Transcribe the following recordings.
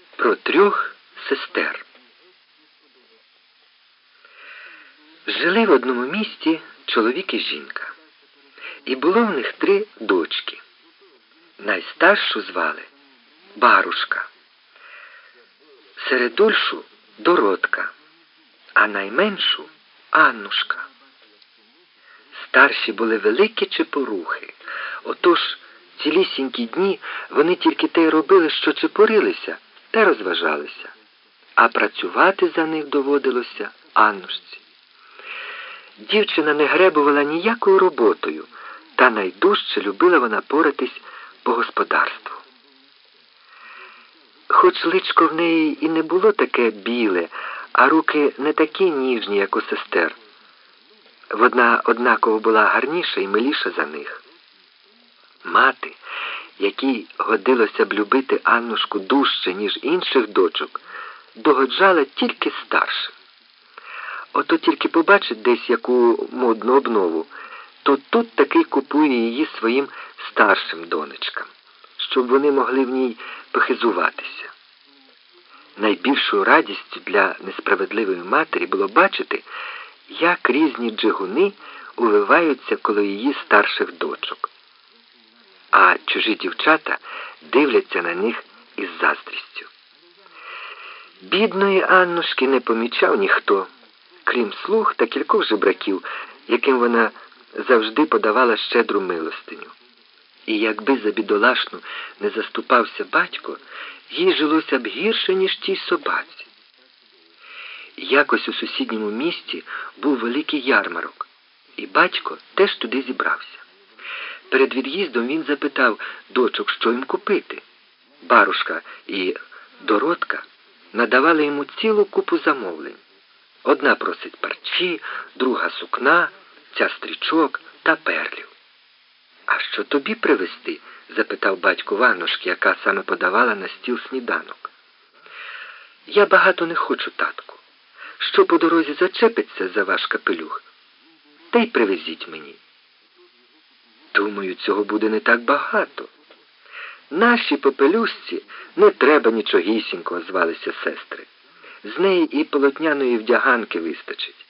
Про 3 сестер. Жили в одному місті чоловік і жінка. І було в них 3 дочки. Найстаршу звали Барушка, середульшу Доротка, а найменшу Аннушка. Старші були великі чепурухи. Отож, цілісінькі дні вони тільки те й робили, що чепурилися та розважалися. А працювати за них доводилося Аннушці. Дівчина не гребувала ніякою роботою, та найдужче любила вона поратись по господарству. Хоч личко в неї і не було таке біле, а руки не такі ніжні, як у сестер, вона однаково була гарніша і миліша за них. Мати, якій годилося б любити Аннушку дужче, ніж інших дочок, догоджала тільки старшим. Ото тільки побачить десь яку модну обнову, то тут таки купує її своїм старшим донечкам, щоб вони могли в ній похизуватися. Найбільшою радістю для несправедливої матері було бачити, як різні джигуни уливаються коло її старших дочок. А чужі дівчата дивляться на них із заздрістю. Бідної Аннушки не помічав ніхто, крім слуг та кількох жебраків, яким вона завжди подавала щедру милостиню. І якби за бідолашну не заступався батько, їй жилося б гірше, ніж тій собаці. Якось у сусідньому місті був великий ярмарок, і батько теж туди зібрався. Перед від'їздом він запитав дочок, що їм купити. Барушка і Доротка надавали йому цілу купу замовлень. Одна просить парчі, друга сукна, ця стрічок та перлів. «А що тобі привезти?» – запитав батько в Аннушки, яка саме подавала на стіл сніданок. «Я багато не хочу, татку. Що по дорозі зачепиться за ваш капелюх, та й привезіть мені». «Думаю, цього буде не так багато. Нашій попелюшці не треба нічогісінького», – звалися сестри. «З неї і полотняної вдяганки вистачить».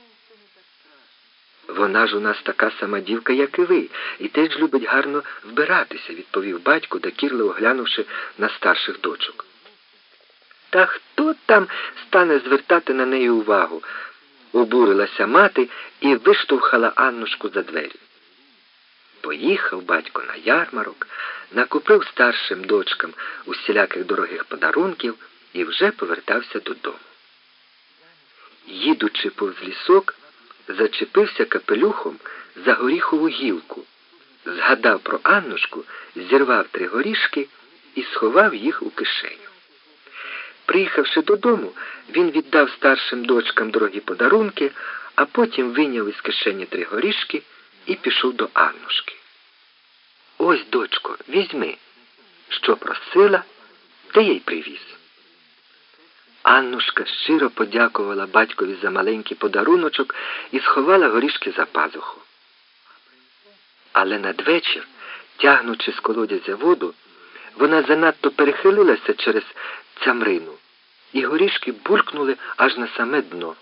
«Вона ж у нас така сама дівка, як і ви, і теж любить гарно вбиратися», – відповів батько, докірливо глянувши на старших дочок. «Та хто там стане звертати на неї увагу?» – обурилася мати і виштовхала Аннушку за двері. Поїхав батько на ярмарок, накупив старшим дочкам усіляких дорогих подарунків і вже повертався додому. Їдучи повз лісок, зачепився капелюхом за горіхову гілку, згадав про Аннушку, зірвав 3 горішки і сховав їх у кишеню. Приїхавши додому, він віддав старшим дочкам дорогі подарунки, а потім вийняв із кишені 3 горішки і пішов до Аннушки. «Ось, дочко, візьми. Що просила, те я й привіз». Аннушка щиро подякувала батькові за маленький подаруночок і сховала горішки за пазуху. Але надвечір, тягнучи з колодязя воду, вона занадто перехилилася через цямрину, і горішки булькнули аж на саме дно.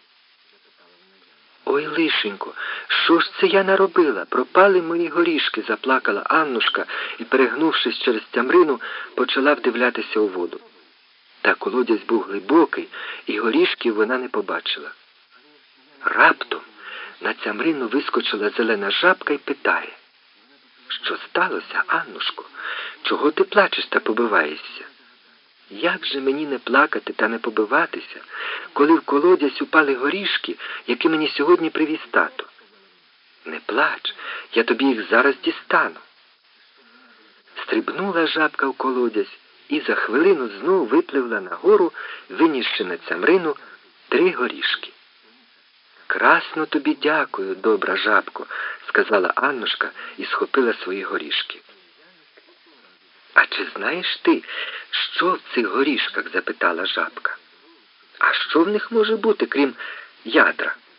«Ой, лишенько, що ж це я наробила? Пропали мої горішки», – заплакала Аннушка і, перегнувшись через цямрину, почала вдивлятися у воду. Та колодязь був глибокий, і горішків вона не побачила. Раптом на цямрину вискочила зелена жабка і питає: «Що сталося, Аннушко? Чого ти плачеш та побиваєшся?» «Як же мені не плакати та не побиватися, коли в колодязь упали горішки, які мені сьогодні привіз тато?» «Не плач, я тобі їх зараз дістану». Стрибнула жабка в колодязь і за хвилину знову випливла нагору, винісши на цямрину 3 горішки. «Красно тобі дякую, добра жабко», – сказала Аннушка і схопила свої горішки. «А чи знаєш ти, що в цих горішках?» – запитала жабка. «А що в них може бути, крім ядра?»